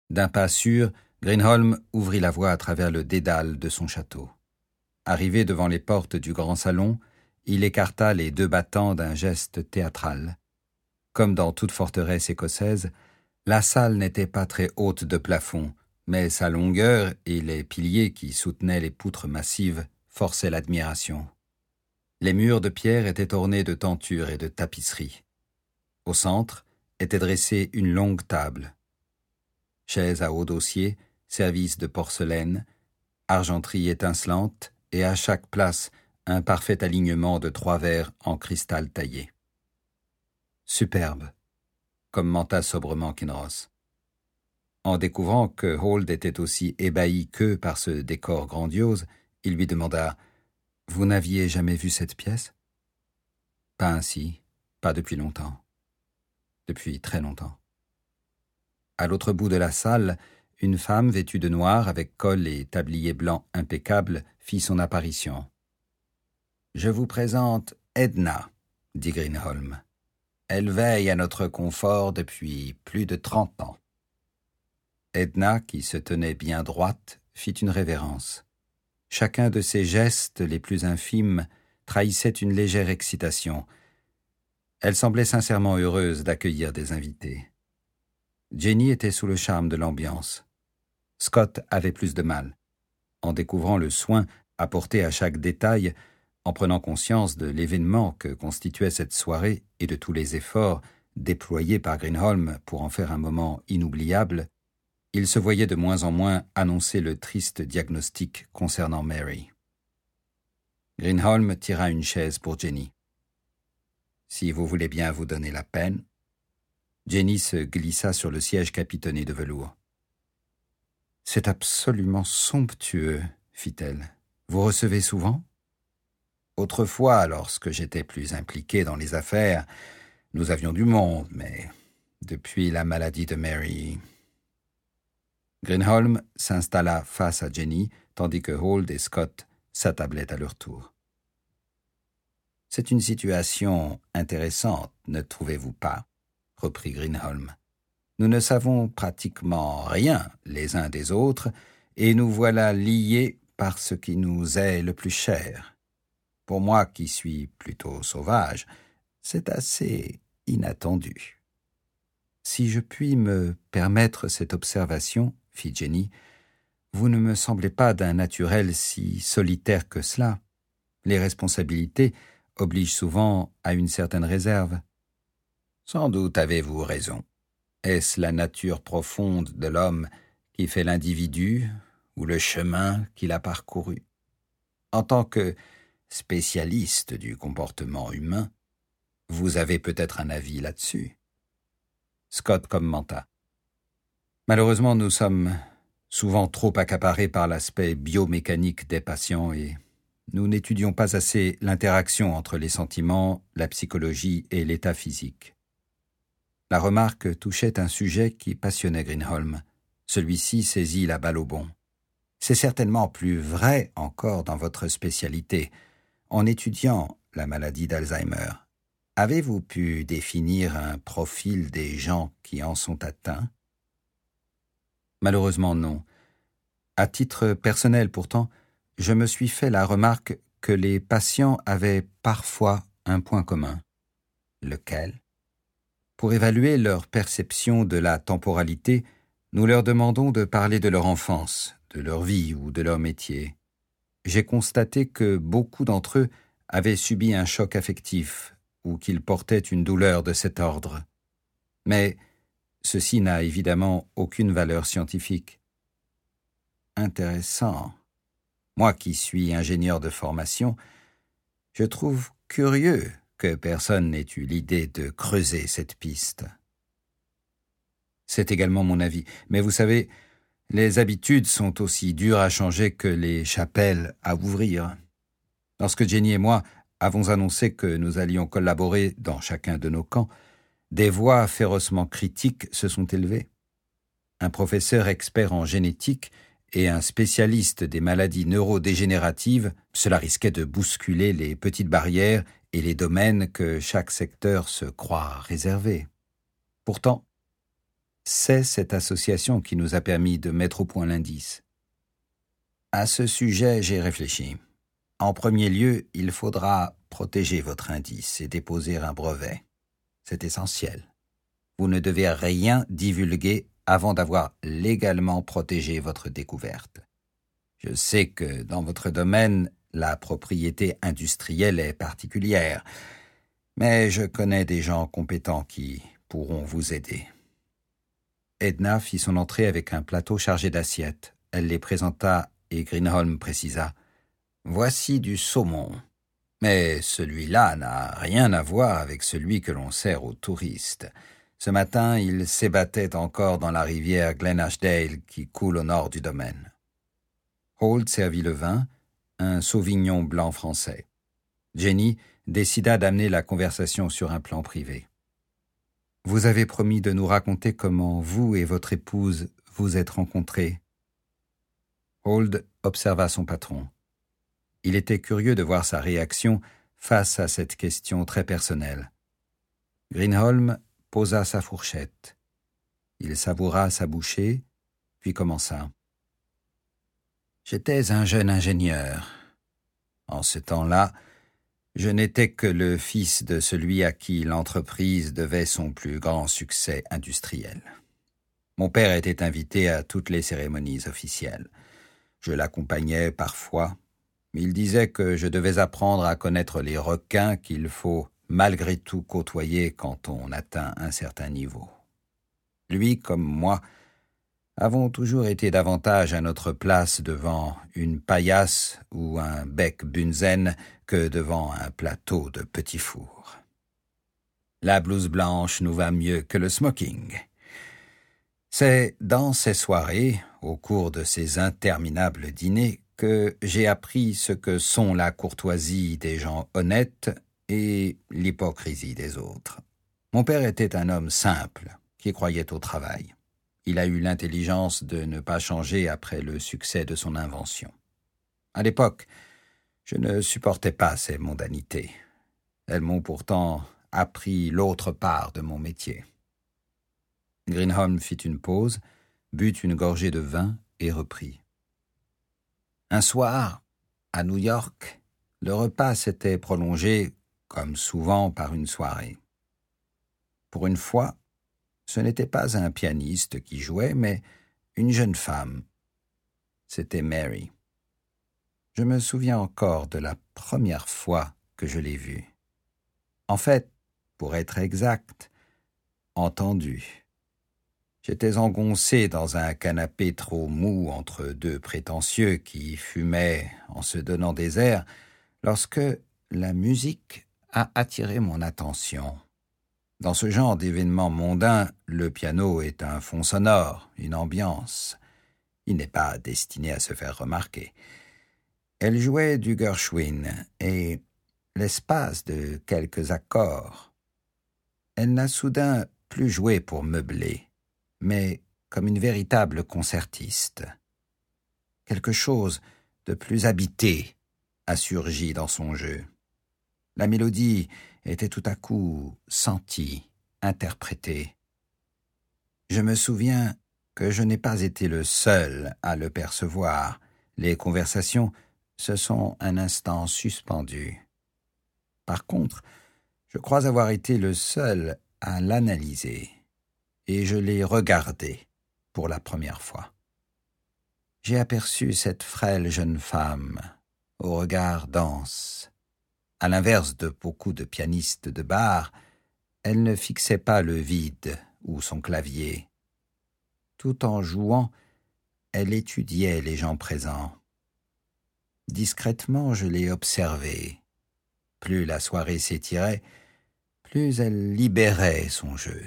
D'un pas sûr, Greenholm ouvrit la voie à travers le dédale de son château. Arrivé devant les portes du grand salon, il écarta les deux battants d'un geste théâtral. Comme dans toute forteresse écossaise, la salle n'était pas très haute de plafond, mais sa longueur et les piliers qui soutenaient les poutres massives forçaient l'admiration. Les murs de pierre étaient ornés de tentures et de tapisseries. Au centre était dressée une longue table. Chaises à haut dossier, service de porcelaine, argenterie étincelante et à chaque place un parfait alignement de 3 verres en cristal taillé. Superbe, commenta sobrement Kinross. En découvrant que Hold était aussi ébahi qu'eux par ce décor grandiose, il lui demanda « Vous n'aviez jamais vu cette pièce ?»« Pas ainsi, pas depuis longtemps. Depuis très longtemps. » À l'autre bout de la salle, une femme vêtue de noir avec col et tablier blanc impeccable fit son apparition. « Je vous présente Edna, » dit Greenholm. « Elle veille à notre confort depuis plus de 30 ans. » Edna, qui se tenait bien droite, fit une révérence. Chacun de ses gestes les plus infimes trahissait une légère excitation. Elle semblait sincèrement heureuse d'accueillir des invités. Jenny était sous le charme de l'ambiance. Scott avait plus de mal. En découvrant le soin apporté à chaque détail, en prenant conscience de l'événement que constituait cette soirée et de tous les efforts déployés par Greenholm pour en faire un moment inoubliable, il se voyait de moins en moins annoncer le triste diagnostic concernant Mary. Greenholm tira une chaise pour Jenny. « Si vous voulez bien vous donner la peine. » Jenny se glissa sur le siège capitonné de velours. « C'est absolument somptueux, » fit-elle. « Vous recevez souvent ?»« Autrefois, lorsque j'étais plus impliqué dans les affaires, nous avions du monde, mais depuis la maladie de Mary... » Greenholm s'installa face à Jenny, tandis que Hold et Scott s'attablaient à leur tour. « C'est une situation intéressante, ne trouvez-vous pas ?» reprit Greenholm. « Nous ne savons pratiquement rien les uns des autres, et nous voilà liés par ce qui nous est le plus cher. Pour moi qui suis plutôt sauvage, c'est assez inattendu. » « Si je puis me permettre cette observation, » fit Jenny, « vous ne me semblez pas d'un naturel si solitaire que cela. Les responsabilités obligent souvent à une certaine réserve. » « Sans doute avez-vous raison. Est-ce la nature profonde de l'homme qui fait l'individu ou le chemin qu'il a parcouru? En tant que spécialiste du comportement humain, vous avez peut-être un avis là-dessus. » Scott commenta. « Malheureusement, nous sommes souvent trop accaparés par l'aspect biomécanique des patients et nous n'étudions pas assez l'interaction entre les sentiments, la psychologie et l'état physique. » La remarque touchait un sujet qui passionnait Greenholm. Celui-ci saisit la balle au bond. « C'est certainement plus vrai encore dans votre spécialité. En étudiant la maladie d'Alzheimer, avez-vous pu définir un profil des gens qui en sont atteints? » Malheureusement non. À titre personnel pourtant, je me suis fait la remarque que les patients avaient parfois un point commun. Lequel? Pour évaluer leur perception de la temporalité, nous leur demandons de parler de leur enfance, de leur vie ou de leur métier. J'ai constaté que beaucoup d'entre eux avaient subi un choc affectif ou qu'ils portaient une douleur de cet ordre. Mais ceci n'a évidemment aucune valeur scientifique. Intéressant. Moi qui suis ingénieur de formation, je trouve curieux que personne n'ait eu l'idée de creuser cette piste. C'est également mon avis, mais vous savez, les habitudes sont aussi dures à changer que les chapelles à ouvrir. Lorsque Jenny et moi avons annoncé que nous allions collaborer dans chacun de nos camps, des voix férocement critiques se sont élevées. Un professeur expert en génétique et un spécialiste des maladies neurodégénératives, cela risquait de bousculer les petites barrières et les domaines que chaque secteur se croit réserver. Pourtant, c'est cette association qui nous a permis de mettre au point l'indice. À ce sujet, j'ai réfléchi. En premier lieu, il faudra protéger votre indice et déposer un brevet. C'est essentiel. Vous ne devez rien divulguer avant d'avoir légalement protégé votre découverte. Je sais que dans votre domaine, la propriété industrielle est particulière, mais je connais des gens compétents qui pourront vous aider. Edna fit son entrée avec un plateau chargé d'assiettes. Elle les présenta et Greenholm précisa « Voici du saumon, mais celui-là n'a rien à voir avec celui que l'on sert aux touristes. Ce matin, il s'ébattait encore dans la rivière Glen Ashdale qui coule au nord du domaine. » Holt servit le vin, un sauvignon blanc français. Jenny décida d'amener la conversation sur un plan privé. « Vous avez promis de nous raconter comment vous et votre épouse vous êtes rencontrés. » Holt observa son patron. Il était curieux de voir sa réaction face à cette question très personnelle. Greenholm posa sa fourchette. Il savoura sa bouchée, puis commença. « J'étais un jeune ingénieur. En ce temps-là, je n'étais que le fils de celui à qui l'entreprise devait son plus grand succès industriel. Mon père était invité à toutes les cérémonies officielles. Je l'accompagnais parfois. Il disait que je devais apprendre à connaître les requins qu'il faut malgré tout côtoyer quand on atteint un certain niveau. Lui, comme moi, avons toujours été davantage à notre place devant une paillasse ou un bec bunzen que devant un plateau de petits fours. La blouse blanche nous va mieux que le smoking. C'est dans ces soirées, au cours de ces interminables dîners, que j'ai appris ce que sont la courtoisie des gens honnêtes et l'hypocrisie des autres. Mon père était un homme simple, qui croyait au travail. Il a eu l'intelligence de ne pas changer après le succès de son invention. À l'époque, je ne supportais pas ces mondanités. Elles m'ont pourtant appris l'autre part de mon métier. Greenholm fit une pause, but une gorgée de vin et reprit. Un soir, à New York, le repas s'était prolongé, comme souvent, par une soirée. Pour une fois, ce n'était pas un pianiste qui jouait, mais une jeune femme. C'était Mary. Je me souviens encore de la première fois que je l'ai vue. En fait, pour être exact, entendue. J'étais engoncé dans un canapé trop mou entre deux prétentieux qui fumaient en se donnant des airs lorsque la musique a attiré mon attention. Dans ce genre d'événements mondains, le piano est un fond sonore, une ambiance. Il n'est pas destiné à se faire remarquer. Elle jouait du Gershwin et, l'espace de quelques accords, elle n'a soudain plus joué pour meubler, mais comme une véritable concertiste. Quelque chose de plus habité a surgi dans son jeu. La mélodie était tout à coup sentie, interprétée. Je me souviens que je n'ai pas été le seul à le percevoir. Les conversations se sont un instant suspendues. Par contre, je crois avoir été le seul à l'analyser, et je l'ai regardée pour la première fois. J'ai aperçu cette frêle jeune femme, au regard dense. À l'inverse de beaucoup de pianistes de bar, elle ne fixait pas le vide ou son clavier. Tout en jouant, elle étudiait les gens présents. Discrètement, je l'ai observée. Plus la soirée s'étirait, plus elle libérait son jeu.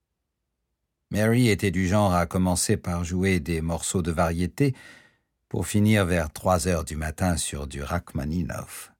Mary était du genre à commencer par jouer des morceaux de variété pour finir vers 3 heures du matin sur du Rachmaninoff.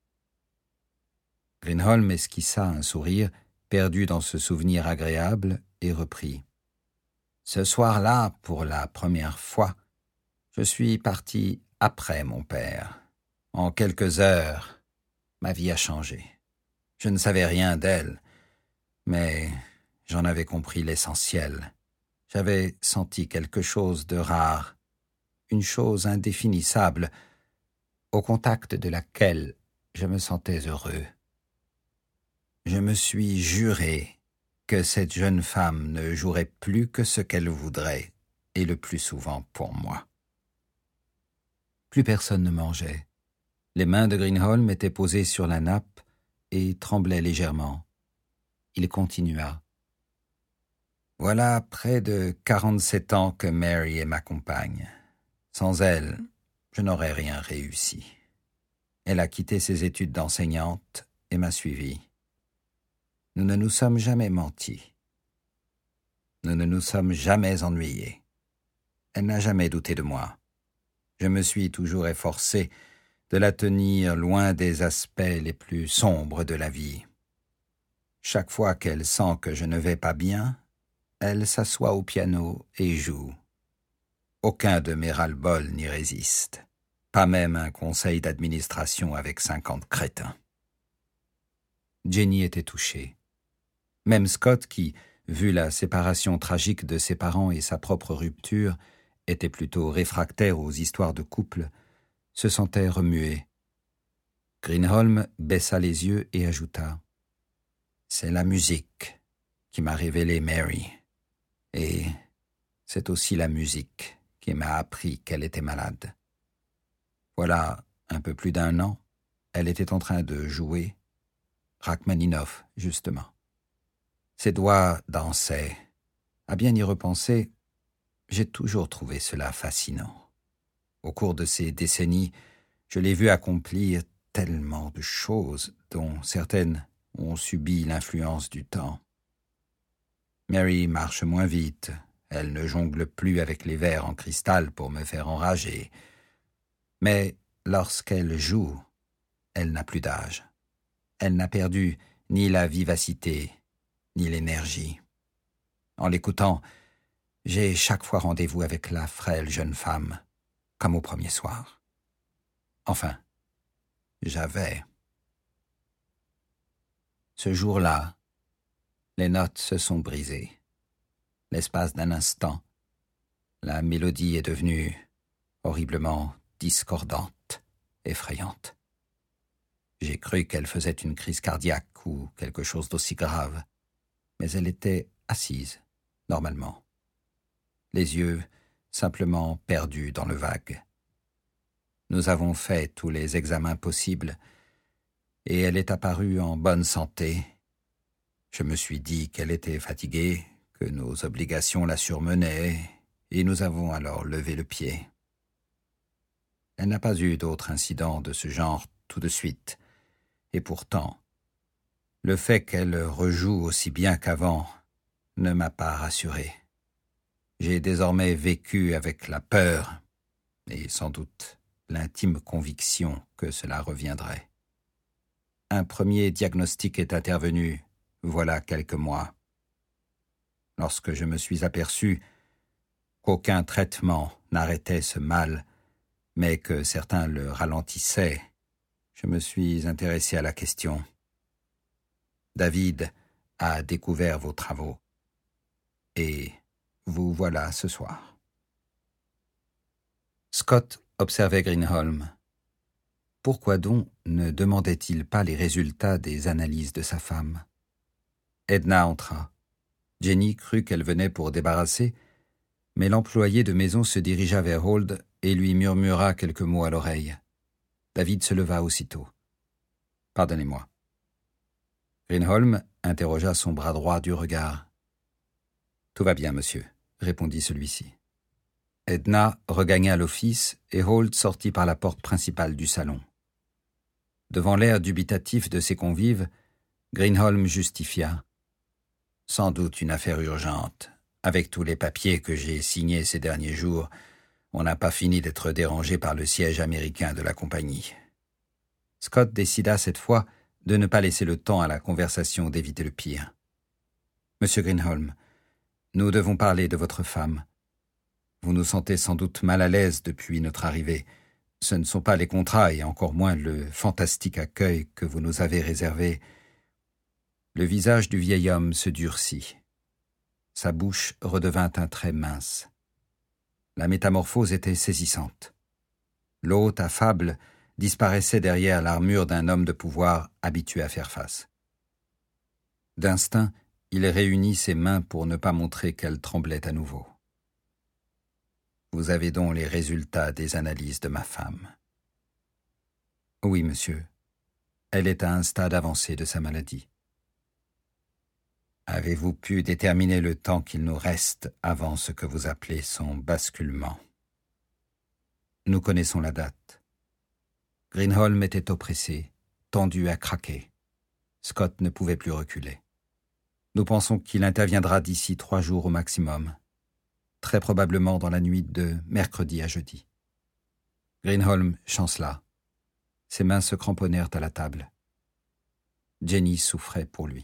Greenholm esquissa un sourire, perdu dans ce souvenir agréable, et reprit. Ce soir-là, pour la première fois, je suis parti après mon père. En quelques heures, ma vie a changé. Je ne savais rien d'elle, mais j'en avais compris l'essentiel. J'avais senti quelque chose de rare, une chose indéfinissable, au contact de laquelle je me sentais heureux. Je me suis juré que cette jeune femme ne jouerait plus que ce qu'elle voudrait, et le plus souvent pour moi. Plus personne ne mangeait. Les mains de Greenholm étaient posées sur la nappe et tremblaient légèrement. Il continua. Voilà près de 47 ans que Mary est ma compagne. Sans elle, je n'aurais rien réussi. Elle a quitté ses études d'enseignante et m'a suivi. Nous ne nous sommes jamais menti. Nous ne nous sommes jamais ennuyés. Elle n'a jamais douté de moi. Je me suis toujours efforcé de la tenir loin des aspects les plus sombres de la vie. Chaque fois qu'elle sent que je ne vais pas bien, elle s'assoit au piano et joue. Aucun de mes ras-le-bol n'y résiste, pas même un conseil d'administration avec 50 crétins. Jenny était touchée. Même Scott, qui, vu la séparation tragique de ses parents et sa propre rupture, était plutôt réfractaire aux histoires de couple, se sentait remué. Greenholm baissa les yeux et ajouta « C'est la musique qui m'a révélé Mary, et c'est aussi la musique qui m'a appris qu'elle était malade. Voilà un peu plus d'1 an, elle était en train de jouer Rachmaninoff, justement. Ses doigts dansaient. À bien y repenser, j'ai toujours trouvé cela fascinant. Au cours de ces décennies, je l'ai vu accomplir tellement de choses dont certaines ont subi l'influence du temps. Mary marche moins vite, elle ne jongle plus avec les verres en cristal pour me faire enrager. Mais lorsqu'elle joue, elle n'a plus d'âge. Elle n'a perdu ni la vivacité, ni l'énergie. En l'écoutant, j'ai chaque fois rendez-vous avec la frêle jeune femme, comme au premier soir. Enfin, j'avais. Ce jour-là, les notes se sont brisées. L'espace d'un instant, la mélodie est devenue horriblement discordante, effrayante. J'ai cru qu'elle faisait une crise cardiaque ou quelque chose d'aussi grave, mais elle était assise, normalement. Les yeux simplement perdus dans le vague. Nous avons fait tous les examens possibles, et elle est apparue en bonne santé. Je me suis dit qu'elle était fatiguée, que nos obligations la surmenaient, et nous avons alors levé le pied. Elle n'a pas eu d'autres incidents de ce genre tout de suite, et pourtant, le fait qu'elle rejoue aussi bien qu'avant ne m'a pas rassuré. J'ai désormais vécu avec la peur, et sans doute l'intime conviction que cela reviendrait. Un premier diagnostic est intervenu, voilà quelques mois. Lorsque je me suis aperçu qu'aucun traitement n'arrêtait ce mal, mais que certains le ralentissaient, je me suis intéressé à la question. David a découvert vos travaux, et vous voilà ce soir. Scott observait Greenholm. Pourquoi donc ne demandait-il pas les résultats des analyses de sa femme? Edna entra. Jenny crut qu'elle venait pour débarrasser, mais l'employé de maison se dirigea vers Hold et lui murmura quelques mots à l'oreille. David se leva aussitôt. « Pardonnez-moi. » Greenholm interrogea son bras droit du regard. « Tout va bien, monsieur, » répondit celui-ci. Edna regagna l'office et Hold sortit par la porte principale du salon. Devant l'air dubitatif de ses convives, Greenholm justifia. « Sans doute une affaire urgente. Avec tous les papiers que j'ai signés ces derniers jours, on n'a pas fini d'être dérangé par le siège américain de la compagnie. » Scott décida cette fois de ne pas laisser le temps à la conversation d'éviter le pire. « Monsieur Greenholm, nous devons parler de votre femme. Vous nous sentez sans doute mal à l'aise depuis notre arrivée. Ce ne sont pas les contrats et encore moins le fantastique accueil que vous nous avez réservé. » Le visage du vieil homme se durcit. Sa bouche redevint un trait mince. La métamorphose était saisissante. L'hôte affable disparaissait derrière l'armure d'un homme de pouvoir habitué à faire face. D'instinct, il réunit ses mains pour ne pas montrer qu'elle tremblait à nouveau. « Vous avez donc les résultats des analyses de ma femme. »« Oui, monsieur. Elle est à un stade avancé de sa maladie. » « Avez-vous pu déterminer le temps qu'il nous reste avant ce que vous appelez son basculement ?»« Nous connaissons la date. Greenholm était oppressé, tendu à craquer. Scott ne pouvait plus reculer. Nous pensons qu'il interviendra d'ici 3 jours au maximum, très probablement dans la nuit de mercredi à jeudi. » Greenholm chancela. Ses mains se cramponnèrent à la table. Jenny souffrait pour lui.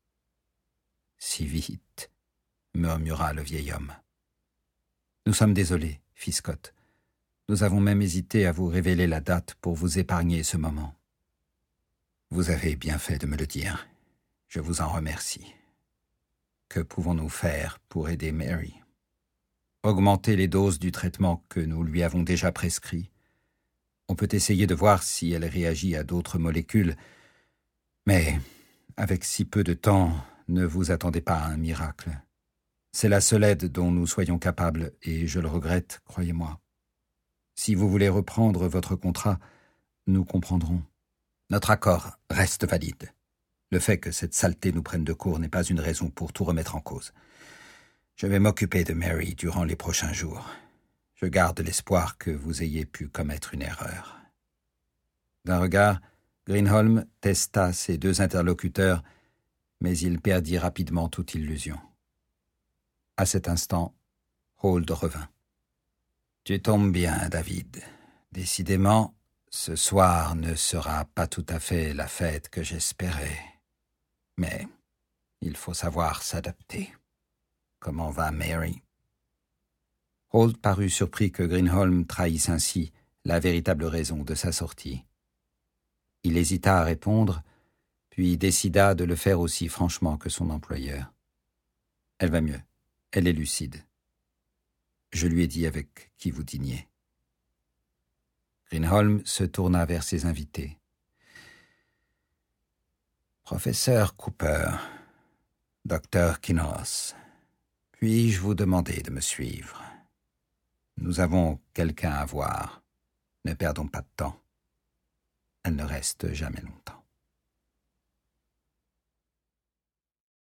« Si vite, » murmura le vieil homme. « Nous sommes désolés, » fit Scott. « Nous avons même hésité à vous révéler la date pour vous épargner ce moment. »« Vous avez bien fait de me le dire. Je vous en remercie. Que pouvons-nous faire pour aider Mary ? Augmenter les doses du traitement que nous lui avons déjà prescrit. On peut essayer de voir si elle réagit à d'autres molécules, mais avec si peu de temps, ne vous attendez pas à un miracle. C'est la seule aide dont nous soyons capables, et je le regrette, croyez-moi. Si vous voulez reprendre votre contrat, nous comprendrons. Notre accord reste valide. Le fait que cette saleté nous prenne de court n'est pas une raison pour tout remettre en cause. Je vais m'occuper de Mary durant les prochains jours. Je garde l'espoir que vous ayez pu commettre une erreur. » D'un regard, Greenholm testa ses 2 interlocuteurs, mais il perdit rapidement toute illusion. À cet instant, Holt revint. « Tu tombes bien, David. Décidément, ce soir ne sera pas tout à fait la fête que j'espérais. Mais il faut savoir s'adapter. Comment va Mary ?» Holt parut surpris que Greenholm trahisse ainsi la véritable raison de sa sortie. Il hésita à répondre, puis décida de le faire aussi franchement que son employeur. « Elle va mieux. Elle est lucide. Je lui ai dit avec qui vous dîniez. » Greenholm se tourna vers ses invités. « Professeur Cooper, Docteur Kinross, puis-je vous demander de me suivre? Nous avons quelqu'un à voir. Ne perdons pas de temps. Elle ne reste jamais longtemps. »